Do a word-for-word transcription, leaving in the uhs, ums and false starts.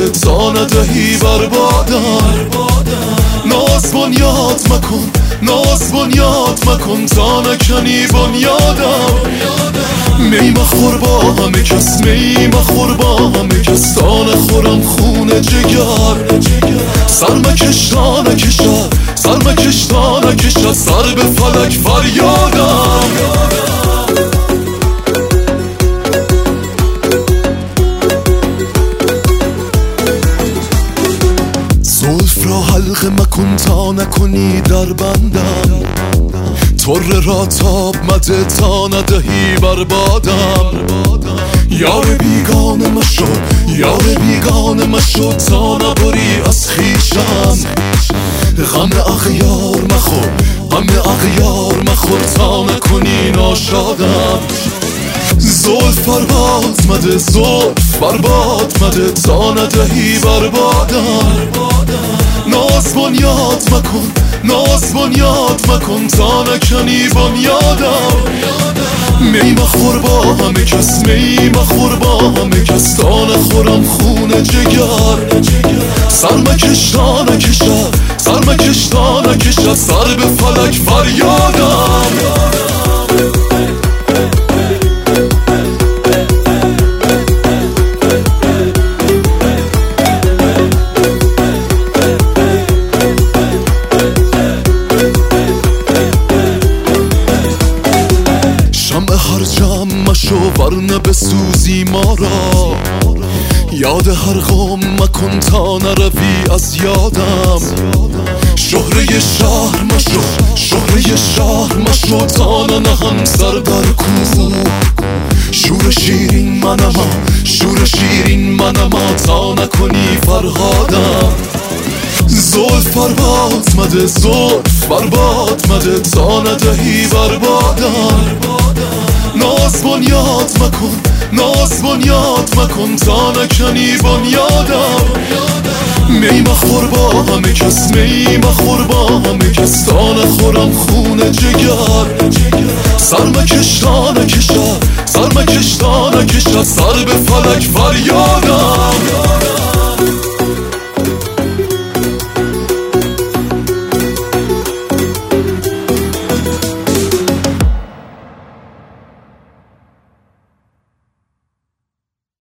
مده تا ندهی بربادم. ناز بنیاد مکن، ناز بنیاد مکن تا نکنی بنیادم. می مخور با همه کس، می مخور با همه کس تا نخورم خون جگر. سر مکش تا نکشد، سر مکش تا نکشد سر به فلک فریادم. زلف را حلقه مکن تا نکنی در بندم. طره را تاب مده تا ندهی بربادم. یار بیگانه مشو، یار بیگانه مشو تا نبری از خویشم. غم اغیار مخور، غم اغیار مخور تا نکنی ناشادم. زلف برباد مده، زلف برباد مده تا ندهی بربادم. ناز بنیاد مکن، ناز بنیاد مکن تا نکنی بنیادم. می مخور با همه کس، می مخور با همه کس تا نخورم خون جگر. سر مکش تا نکشد، سر مکش تا نکشد سر به فلک فریادم. هر جمع مشو ورنه بسوزی ما را. یاد هر غم مکن تا نروی از یادم. شهره شهر مشو، شهره شهر مشو تا ننهم سر در کوه. شور شیرین منما، شور شیرین منما تا نکنی فرهادم. زلف برباد مده، زلف برباد مده تا ندهی بربادم. ناز بنیاد مکن، ناز بنیاد مکن تا نکنی بنیادم. می مخور با همه کس، می مخور با همه کس تا نخورم خون جگر. سر مکش تا نکشد، سر مکش تا نکشد سر به فلک فریادم.